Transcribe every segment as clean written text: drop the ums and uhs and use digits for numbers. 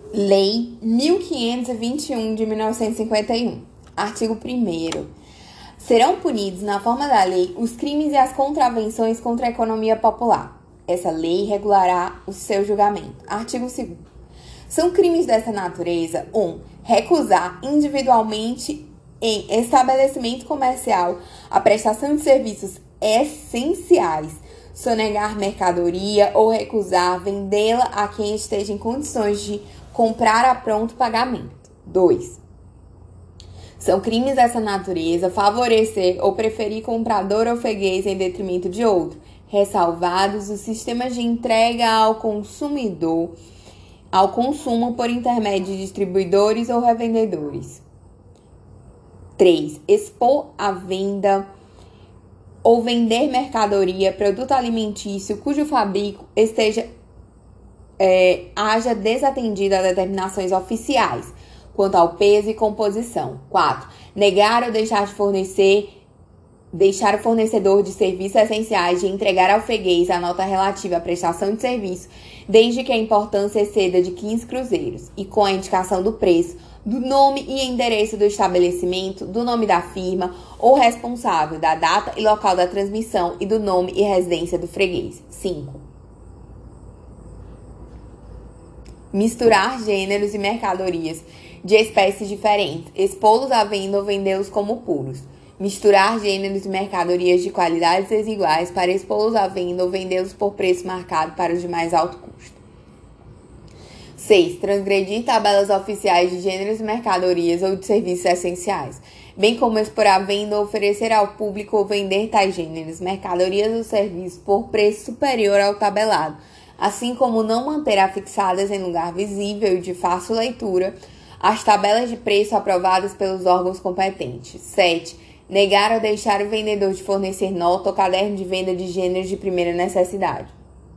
Lei 1521 de 1951. Artigo 1º. Serão punidos, na forma da lei, os crimes e as contravenções contra a economia popular. Essa lei regulará o seu julgamento. Artigo 2º. São crimes dessa natureza: 1. Recusar individualmente em estabelecimento comercial a prestação de serviços essenciais, sonegar mercadoria ou recusar vendê-la a quem esteja em condições de comprar a pronto pagamento. 2. São crimes dessa natureza favorecer ou preferir comprador ou freguês em detrimento de outro, ressalvados os sistemas de entrega ao consumidor, ao consumo por intermédio de distribuidores ou revendedores. 3. Expor à venda ou vender mercadoria, produto alimentício, cujo fabrico haja desatendido a determinações oficiais quanto ao peso e composição. 4. Negar ou deixar o fornecedor de serviços essenciais de entregar ao freguês a nota relativa à prestação de serviço, desde que a importância exceda de 15 cruzeiros, e com a indicação do preço, do nome e endereço do estabelecimento, do nome da firma ou responsável, da data e local da transmissão e do nome e residência do freguês. 5. Misturar gêneros e mercadorias de espécies diferentes, expô-los à venda ou vendê-los como puros. Misturar gêneros e mercadorias de qualidades desiguais para expô-los à venda ou vendê-los por preço marcado para os de mais alto custo. 6. Transgredir tabelas oficiais de gêneros e mercadorias ou de serviços essenciais, bem como expor à venda ou oferecer ao público ou vender tais gêneros, mercadorias ou serviços por preço superior ao tabelado, assim como não manter afixadas em lugar visível e de fácil leitura as tabelas de preço aprovadas pelos órgãos competentes. 7. Negar ou deixar o vendedor de fornecer nota ou caderno de venda de gêneros de primeira necessidade,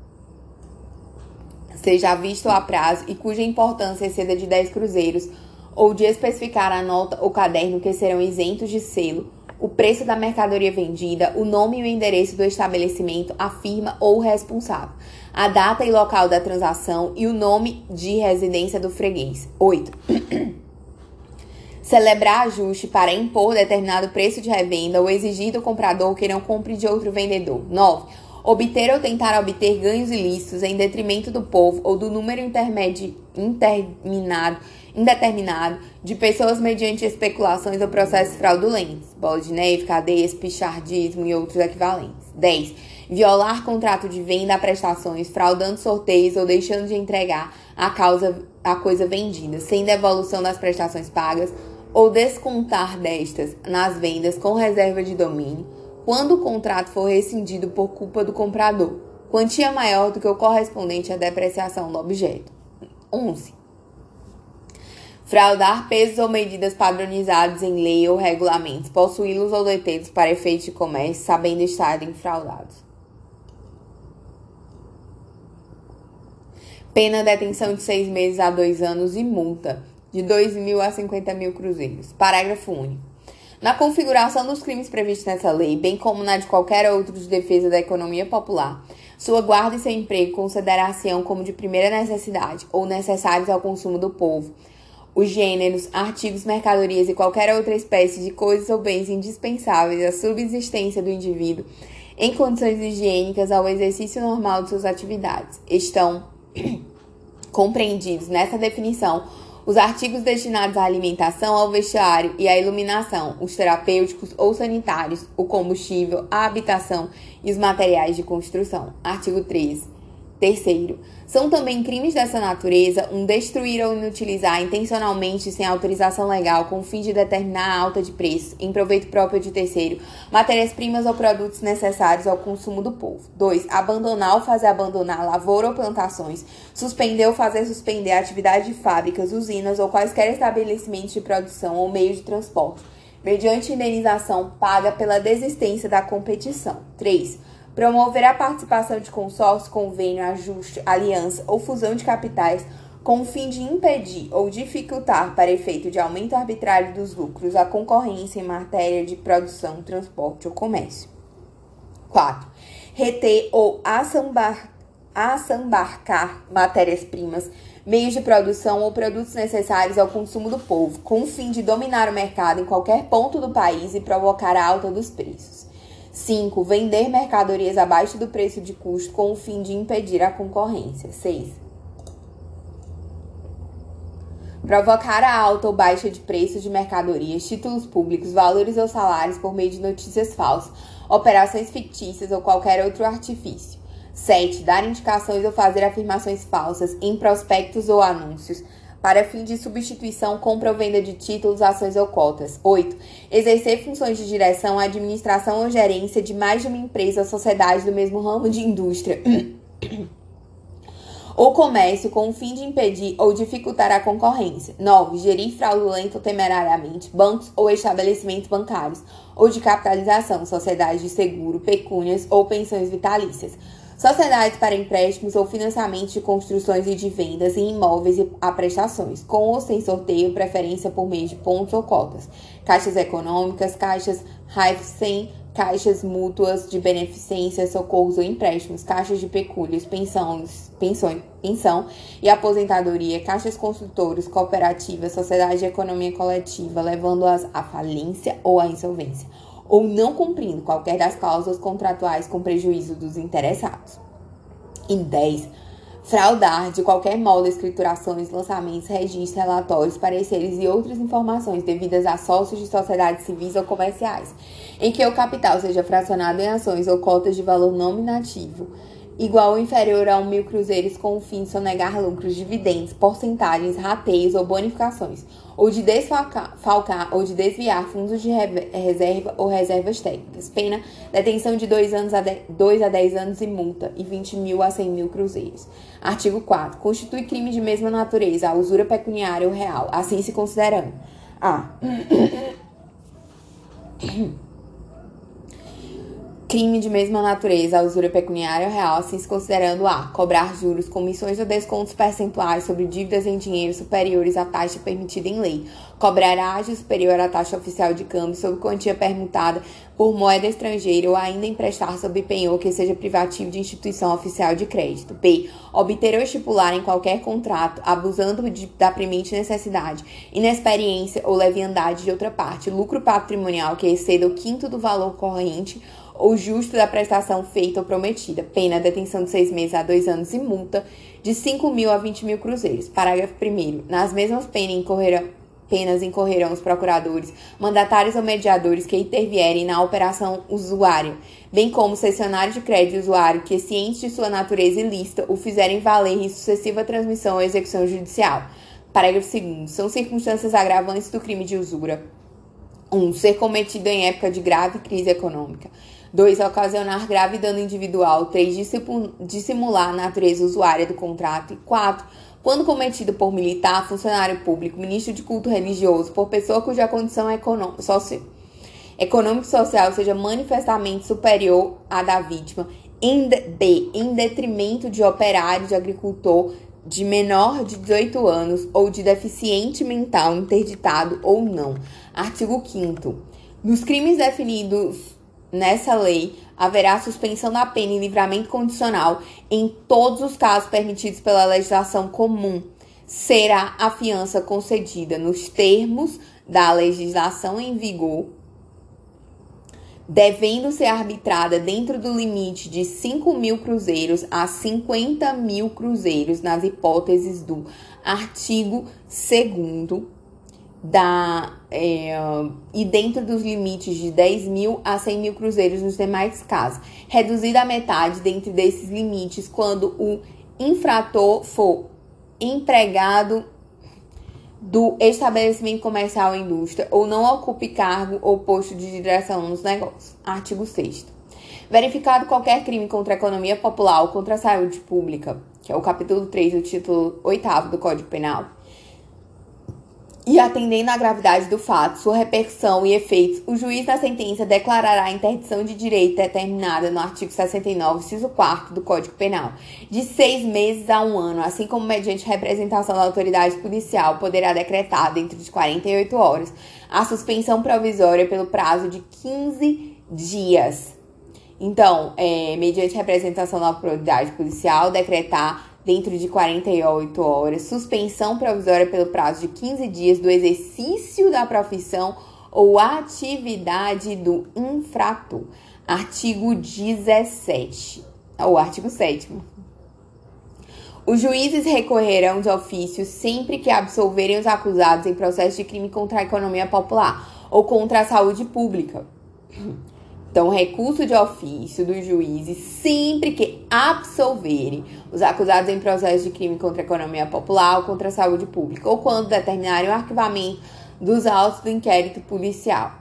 seja visto a prazo e cuja importância exceda de 10 cruzeiros, ou de especificar a nota ou caderno que serão isentos de selo, o preço da mercadoria vendida, o nome e o endereço do estabelecimento, a firma ou o responsável, a data e local da transação e o nome de residência do freguês. 8. Celebrar ajuste para impor determinado preço de revenda ou exigir do comprador que não compre de outro vendedor. 9. Obter ou tentar obter ganhos ilícitos em detrimento do povo ou do número indeterminado de pessoas mediante especulações ou processos fraudulentos, bola de neve, cadeias, pichardismo e outros equivalentes. 10. Violar contrato de venda a prestações, fraudando sorteios ou deixando de entregar a coisa vendida, sem devolução das prestações pagas, ou descontar destas nas vendas com reserva de domínio, quando o contrato for rescindido por culpa do comprador, quantia maior do que o correspondente à depreciação do objeto. 11. Fraudar pesos ou medidas padronizados em lei ou regulamentos, possuí-los ou detê-los para efeitos de comércio, sabendo estarem fraudados. Pena detenção de 6 meses a 2 anos e multa de 2.000 a 50.000 cruzeiros. Parágrafo único. Na configuração dos crimes previstos nessa lei, bem como na de qualquer outro de defesa da economia popular, sua guarda e seu emprego considerar-se-ão como de primeira necessidade ou necessários ao consumo do povo. Os gêneros, artigos, mercadorias e qualquer outra espécie de coisas ou bens indispensáveis à subsistência do indivíduo em condições higiênicas ao exercício normal de suas atividades. Estão compreendidos nessa definição os artigos destinados à alimentação, ao vestuário e à iluminação, os terapêuticos ou sanitários, o combustível, a habitação e os materiais de construção. Artigo 13. Terceiro, são também crimes dessa natureza destruir ou inutilizar intencionalmente sem autorização legal com o fim de determinar a alta de preço, em proveito próprio de terceiro, matérias-primas ou produtos necessários ao consumo do povo. 2. Abandonar ou fazer abandonar lavoura ou plantações, suspender ou fazer suspender a atividade de fábricas, usinas ou quaisquer estabelecimentos de produção ou meios de transporte, mediante indenização paga pela desistência da competição. 3. Promover a participação de consórcio, convênio, ajuste, aliança ou fusão de capitais com o fim de impedir ou dificultar, para efeito de aumento arbitrário dos lucros, a concorrência em matéria de produção, transporte ou comércio. 4. Reter ou assambarcar matérias-primas meios de produção ou produtos necessários ao consumo do povo, com o fim de dominar o mercado em qualquer ponto do país e provocar a alta dos preços. 5. Vender mercadorias abaixo do preço de custo com o fim de impedir a concorrência. 6. Provocar a alta ou baixa de preços de mercadorias, títulos públicos, valores ou salários por meio de notícias falsas, operações fictícias ou qualquer outro artifício. 7. Dar indicações ou fazer afirmações falsas em prospectos ou anúncios para fim de substituição, compra ou venda de títulos, ações ou cotas. 8. Exercer funções de direção, administração ou gerência de mais de uma empresa ou sociedade do mesmo ramo de indústria ou comércio com o fim de impedir ou dificultar a concorrência. 9. Gerir fraudulenta ou temerariamente bancos ou estabelecimentos bancários ou de capitalização, sociedades de seguro, pecúnias ou pensões vitalícias. Sociedades para empréstimos ou financiamento de construções e de vendas em imóveis e a prestações, com ou sem sorteio, preferência por meio de pontos ou cotas. Caixas econômicas, caixas Raiffeisen, caixas mútuas de beneficência, socorros ou empréstimos, caixas de pecúlios, pensão e aposentadoria, caixas construtoras, cooperativas, sociedades de economia coletiva, levando-as à falência ou à insolvência, ou não cumprindo qualquer das cláusulas contratuais com prejuízo dos interessados. E 10. Fraudar de qualquer modo escriturações, lançamentos, registros, relatórios, pareceres e outras informações devidas a sócios de sociedades civis ou comerciais, em que o capital seja fracionado em ações ou cotas de valor nominativo igual ou inferior a 1.000 cruzeiros com o fim de sonegar lucros, dividendos, porcentagens, rateios ou bonificações, ou de desfalcar ou de desviar fundos de reserva ou reservas técnicas. Pena, detenção de 2 a 10 anos e multa, e 20.000 a 100.000 cruzeiros. Artigo 4. Constitui crime de mesma natureza a usura pecuniária ou real, assim se considerando: a. Crime de mesma natureza, a usura pecuniária ou real, assim se considerando a. Cobrar juros, comissões ou descontos percentuais sobre dívidas em dinheiro superiores à taxa permitida em lei. Cobrar ágio superior à taxa oficial de câmbio sobre quantia permutada por moeda estrangeira ou ainda emprestar sob penhor que seja privativo de instituição oficial de crédito. B. Obter ou estipular em qualquer contrato, abusando da premente necessidade, inexperiência ou leviandade de outra parte, lucro patrimonial que exceda o quinto do valor corrente ou justo da prestação feita ou prometida. Pena, detenção de 6 meses a 2 anos e multa de 5.000 a 20.000 cruzeiros. Parágrafo 1º. Nas mesmas penas incorrerão os procuradores, mandatários ou mediadores que intervierem na operação usuário, bem como cessionário de crédito usuário que, cientes de sua natureza ilícita, o fizerem valer em sucessiva transmissão ou execução judicial. Parágrafo 2º. São circunstâncias agravantes do crime de usura: 1. Ser cometido em época de grave crise econômica. 2. Ocasionar grave dano individual. 3. Dissimular a natureza usuária do contrato. E 4. Quando cometido por militar, funcionário público, ministro de culto religioso, por pessoa cuja condição econômico e social seja manifestamente superior à da vítima, em detrimento de operário, de agricultor, de menor de 18 anos ou de deficiente mental interditado ou não. Artigo 5º. Nos crimes definidos nessa lei, haverá suspensão da pena e livramento condicional em todos os casos permitidos pela legislação comum. Será a fiança concedida nos termos da legislação em vigor, devendo ser arbitrada dentro do limite de 5.000 cruzeiros a 50.000 cruzeiros nas hipóteses do artigo 2º e dentro dos limites de 10.000 a 100.000 cruzeiros nos demais casos, reduzida a metade dentre desses limites quando o infrator for empregado do estabelecimento comercial ou indústria ou não ocupe cargo ou posto de direção nos negócios. Artigo 6º. Verificado qualquer crime contra a economia popular ou contra a saúde pública, que é o capítulo 3 do título 8º do Código Penal, e atendendo à gravidade do fato, sua repercussão e efeitos, o juiz na sentença declarará a interdição de direito determinada no artigo 69, inciso 4º do Código Penal, de 6 meses a 1 ano, assim como mediante representação da autoridade policial, poderá decretar, dentro de 48 horas, a suspensão provisória pelo prazo de 15 dias. Então, mediante representação da autoridade policial, decretar dentro de 48 horas, suspensão provisória pelo prazo de 15 dias do exercício da profissão ou atividade do infrator. Artigo 17, ou artigo 7º. Os juízes recorrerão de ofício sempre que absolverem os acusados em processo de crime contra a economia popular ou contra a saúde pública. Então, recurso de ofício dos juízes sempre que absolverem os acusados em processo de crime contra a economia popular ou contra a saúde pública, ou quando determinarem o arquivamento dos autos do inquérito policial.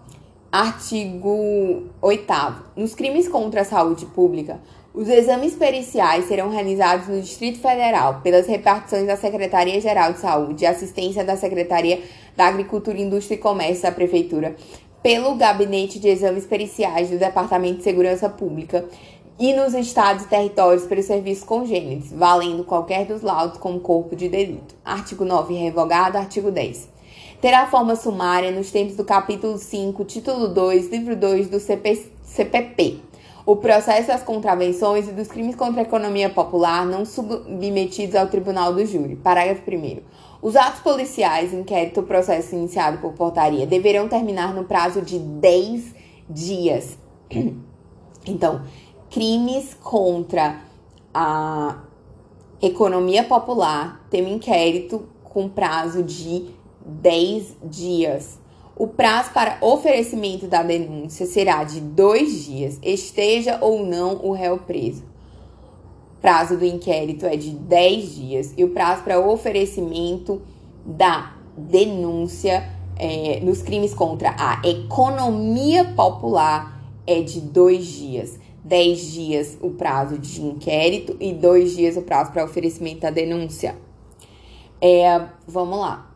Artigo 8º. Nos crimes contra a saúde pública, os exames periciais serão realizados no Distrito Federal pelas repartições da Secretaria-Geral de Saúde e Assistência da Secretaria da Agricultura, Indústria e Comércio da Prefeitura, pelo Gabinete de Exames Periciais do Departamento de Segurança Pública e nos estados e territórios pelos serviços congêneres, valendo qualquer dos laudos como corpo de delito. Artigo 9, revogado. Artigo 10. Terá forma sumária nos termos do capítulo 5, título 2, livro 2 do CPP. O processo das contravenções e dos crimes contra a economia popular não submetidos ao tribunal do júri. Parágrafo 1º. Os atos policiais, inquérito ou processo iniciado por portaria deverão terminar no prazo de 10 dias. Então, crimes contra a economia popular tem um inquérito com prazo de 10 dias. O prazo para oferecimento da denúncia será de 2 dias, esteja ou não o réu preso. O prazo do inquérito é de 10 dias e o prazo para oferecimento da denúncia nos crimes contra a economia popular é de 2 dias. 10 dias o prazo de inquérito e 2 dias o prazo para oferecimento da denúncia. Vamos lá.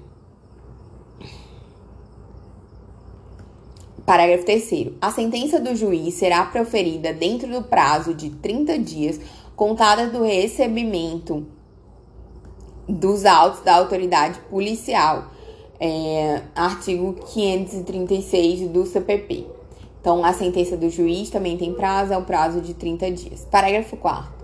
Parágrafo 3º. A sentença do juiz será proferida dentro do prazo de 30 dias, contada do recebimento dos autos da autoridade policial. Artigo 536 do CPP. Então, a sentença do juiz também tem prazo, é o prazo de 30 dias. Parágrafo 4º.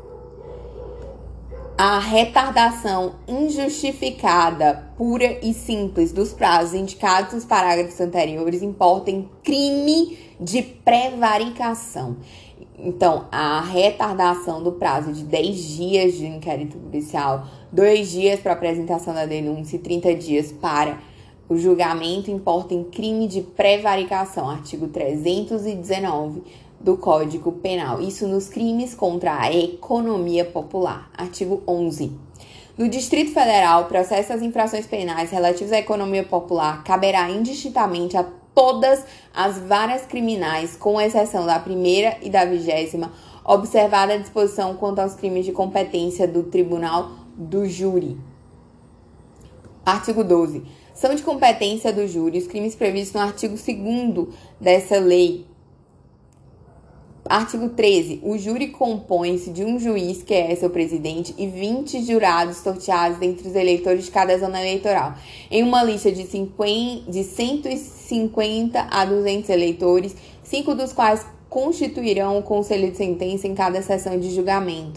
A retardação injustificada, pura e simples dos prazos indicados nos parágrafos anteriores importa em crime de prevaricação. Então, a retardação do prazo de 10 dias de inquérito policial, 2 dias para apresentação da denúncia e 30 dias para o julgamento importa em crime de prevaricação. Artigo 319 do Código Penal. Isso nos crimes contra a economia popular. Artigo 11. No Distrito Federal, o processo das infrações penais relativas à economia popular caberá indistintamente a todas as varas criminais, com exceção da 1ª e da 20ª, observada a disposição quanto aos crimes de competência do Tribunal do Júri. Artigo 12. São de competência do júri os crimes previstos no artigo 2º dessa lei. Artigo 13. O júri compõe-se de um juiz, que é seu presidente, e 20 jurados sorteados entre os eleitores de cada zona eleitoral, em uma lista de 150 a 200 eleitores, 5 dos quais constituirão o conselho de sentença em cada sessão de julgamento.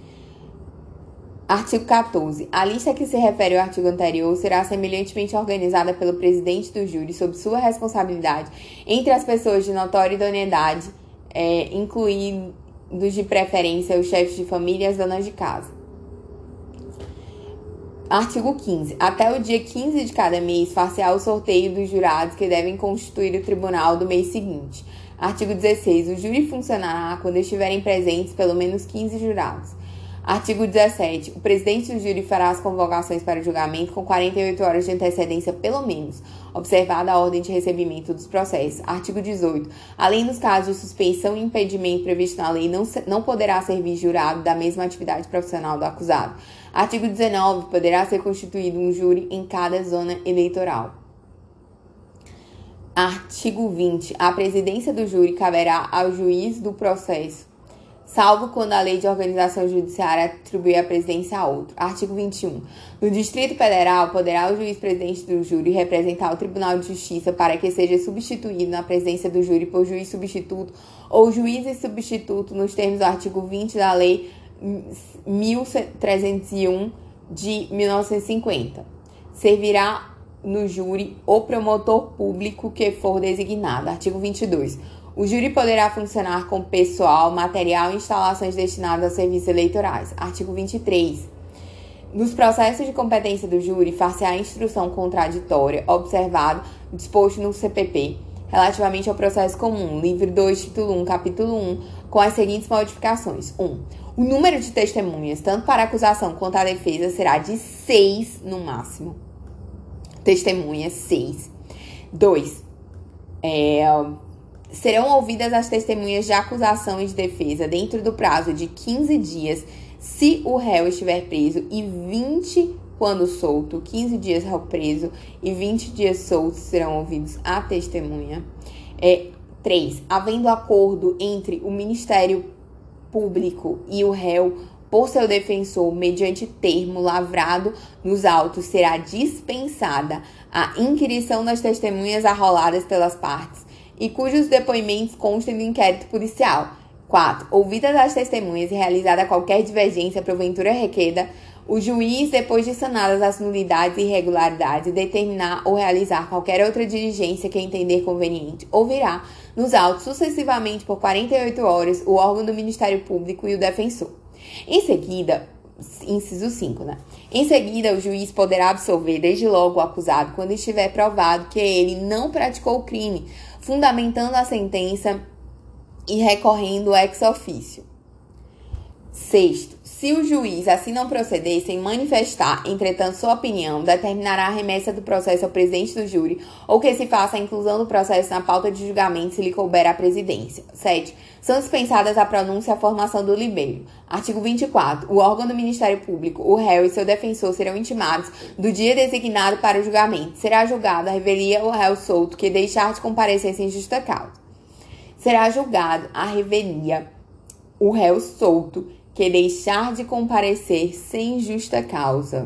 Artigo 14. A lista que se refere ao artigo anterior será semelhantemente organizada pelo presidente do júri sob sua responsabilidade entre as pessoas de notória idoneidade, incluindo de preferência os chefes de família e as donas de casa. Artigo 15. Até o dia 15 de cada mês, far-se-á o sorteio dos jurados que devem constituir o tribunal do mês seguinte. Artigo 16. O júri funcionará quando estiverem presentes pelo menos 15 jurados. Artigo 17. O presidente do júri fará as convocações para o julgamento com 48 horas de antecedência, pelo menos, observada a ordem de recebimento dos processos. Artigo 18. Além dos casos de suspeição e impedimento previsto na lei, não poderá servir jurado da mesma atividade profissional do acusado. Artigo 19. Poderá ser constituído um júri em cada zona eleitoral. Artigo 20. A presidência do júri caberá ao juiz do processo, salvo quando a lei de organização judiciária atribuir a presidência a outro. Artigo 21. No Distrito Federal, poderá o juiz presidente do júri representar o Tribunal de Justiça para que seja substituído na presidência do júri por juiz substituto ou juízes substituto nos termos do artigo 20 da Lei 1301 de 1950. Servirá no júri o promotor público que for designado. Artigo 22. O júri poderá funcionar com pessoal, material e instalações destinadas a serviços eleitorais. Artigo 23. Nos processos de competência do júri, far-se-á a instrução contraditória, observado o disposto no CPP, relativamente ao processo comum, livro 2, título 1, capítulo 1, com as seguintes modificações. 1. O número de testemunhas, tanto para a acusação quanto a defesa, será de 6 no máximo. Testemunhas, 6. 2. Serão ouvidas as testemunhas de acusação e de defesa dentro do prazo de 15 dias, se o réu estiver preso, e 20 quando solto. 15 dias réu preso e 20 dias soltos serão ouvidos a testemunha. 3. Havendo acordo entre o Ministério Público e o réu por seu defensor, mediante termo lavrado nos autos, será dispensada a inquirição das testemunhas arroladas pelas partes e cujos depoimentos constem do inquérito policial. 4. Ouvidas as testemunhas e realizada qualquer divergência porventura requerida, o juiz, depois de sanadas as nulidades e irregularidades, determinar ou realizar qualquer outra diligência que entender conveniente, ouvirá nos autos sucessivamente por 48 horas o órgão do Ministério Público e o defensor. Em seguida, inciso 5, Em seguida, o juiz poderá absolver desde logo o acusado quando estiver provado que ele não praticou o crime, fundamentando a sentença e recorrendo ex officio. 6. Se o juiz assim não proceder sem manifestar, entretanto, sua opinião, determinará a remessa do processo ao presidente do júri ou que se faça a inclusão do processo na pauta de julgamento se lhe couber à presidência. 7. São dispensadas a pronúncia e a formação do libelo. Artigo 24. O órgão do Ministério Público, o réu e seu defensor serão intimados do dia designado para o julgamento. Será julgado a revelia ou réu solto que deixar de comparecer sem justa causa. Será julgado a revelia o réu solto que deixar de comparecer sem justa causa.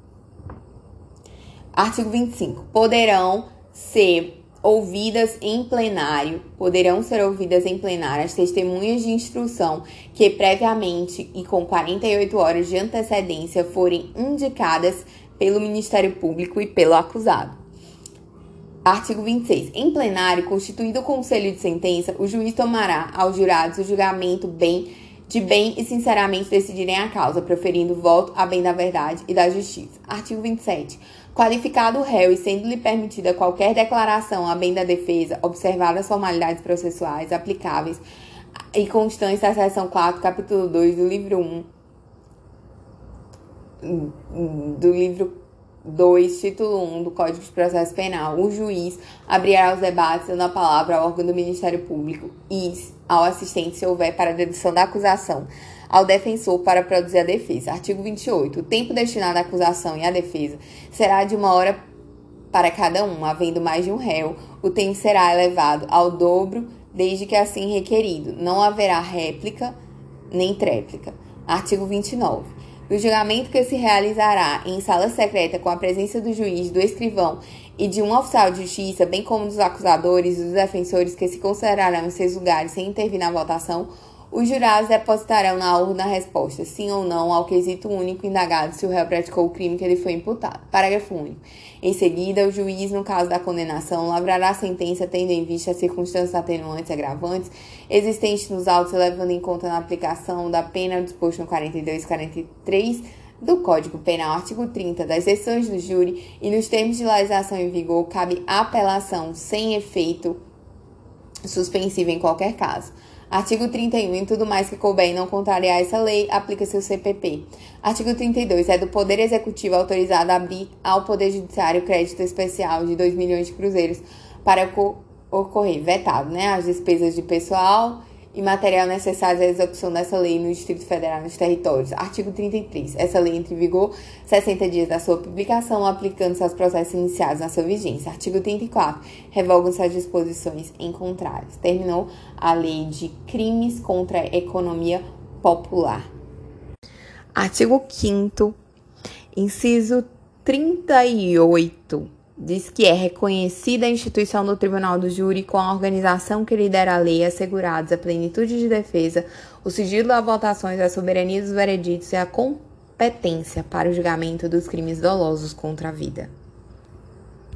Artigo 25. Poderão ser ouvidas em plenário as testemunhas de instrução que previamente e com 48 horas de antecedência forem indicadas pelo Ministério Público e pelo acusado. Artigo 26. Em plenário, constituído o conselho de sentença, o juiz tomará aos jurados o julgamento de bem e sinceramente decidirem a causa, proferindo voto a bem da verdade e da justiça. Artigo 27. Qualificado o réu e sendo-lhe permitida qualquer declaração a bem da defesa, observadas as formalidades processuais aplicáveis e constantes da seção 4, capítulo 2 do livro 2, título 1 do Código de Processo Penal, o juiz abrirá os debates dando a palavra ao órgão do Ministério Público e ao assistente, se houver, para a dedução da acusação, ao defensor para produzir a defesa. Artigo 28. O tempo destinado à acusação e à defesa será de 1 hora para cada um, havendo mais de um réu. O tempo será elevado ao dobro, desde que assim requerido. Não haverá réplica nem tréplica. Artigo 29. No julgamento que se realizará em sala secreta com a presença do juiz, do escrivão e de um oficial de justiça, bem como dos acusadores e dos defensores que se considerarão em seus lugares sem intervir na votação, os jurados depositarão na urna a resposta, sim ou não, ao quesito único indagado se o réu praticou o crime que lhe foi imputado. Parágrafo único. Em seguida, o juiz, no caso da condenação, lavrará a sentença tendo em vista as circunstâncias atenuantes e agravantes existentes nos autos, levando em conta na aplicação da pena disposto no 42 e 43 do Código Penal, artigo 30, das sessões do júri e nos termos de legislação em vigor, cabe apelação sem efeito suspensivo em qualquer caso. Artigo 31. Em tudo mais que couber e não contrariar essa lei, aplica-se o CPP. Artigo 32. É do Poder Executivo autorizado a abrir ao Poder Judiciário crédito especial de 2 milhões de cruzeiros para ocorrer, vetado, as despesas de pessoal e material necessários à execução dessa lei no Distrito Federal e nos territórios. Artigo 33. Essa lei entra em vigor 60 dias da sua publicação, aplicando-se aos processos iniciados na sua vigência. Artigo 34. Revogam-se as disposições em contrários. Terminou a Lei de Crimes contra a Economia Popular. Artigo 5º, inciso 38. Diz que é reconhecida a instituição do Tribunal do Júri com a organização que lidera a lei, assegurados a plenitude de defesa, o sigilo das votações, a soberania dos vereditos e a competência para o julgamento dos crimes dolosos contra a vida.